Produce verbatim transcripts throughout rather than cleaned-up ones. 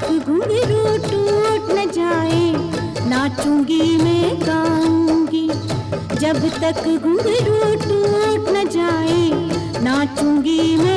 तक घुंघरू टूट न जाए नाचूंगी मैं गाऊंगी। जब तक घुंघरू टूट न जाए नाचूंगी मैं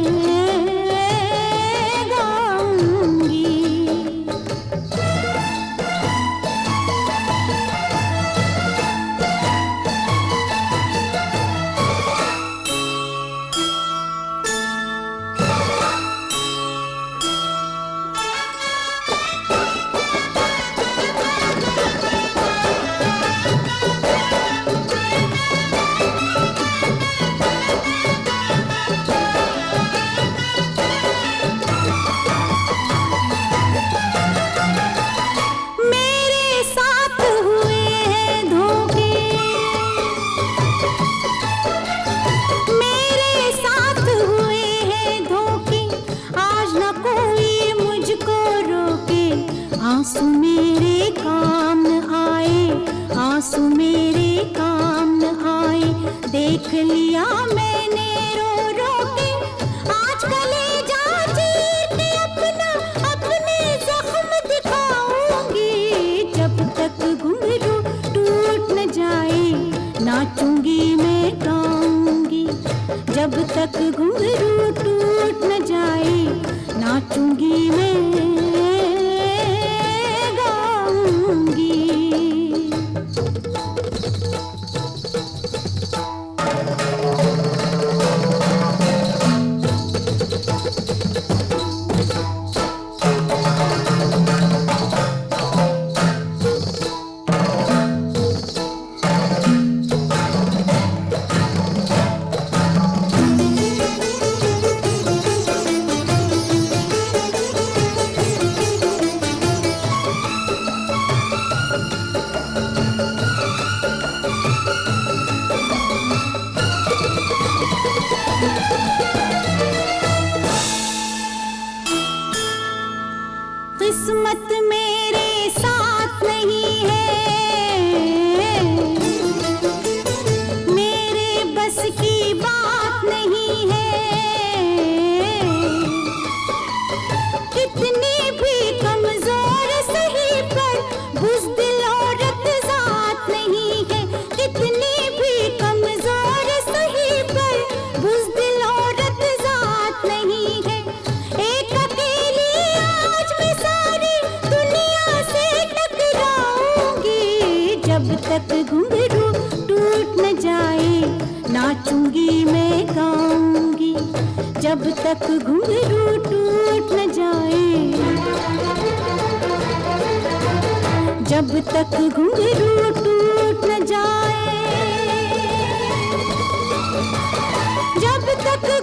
आंसू मेरे काम न आए, आंसू मेरे काम न आए। देख लिया मैंने रो रो के आज कलेजा चीर के अपना अपने जख्म दिखाऊंगी। जब तक घुंघरू टूट न जाए नाचूंगी मैं गाऊंगी। जब तक घुंघरू टूट न जाए नाचूंगी मैं किस्मत मेरे साथ नहीं है, मेरे बस की बात नहीं है। कितनी भी कमजोर सही पर बुज़दिल औरत ज़ात नहीं है। कितनी भी कमजोर सही पर बुज़दिल औरत ज़ात नहीं है। एक अकेली आज मैं सारी दुनिया से टकराऊंगी। जब तक घुंघरू टूट न जाए नाचूंगी मैं गाऊंगी। जब तक घुंघरू टूट न जाए, जब तक घुंघरू टूट न जाए, जब तक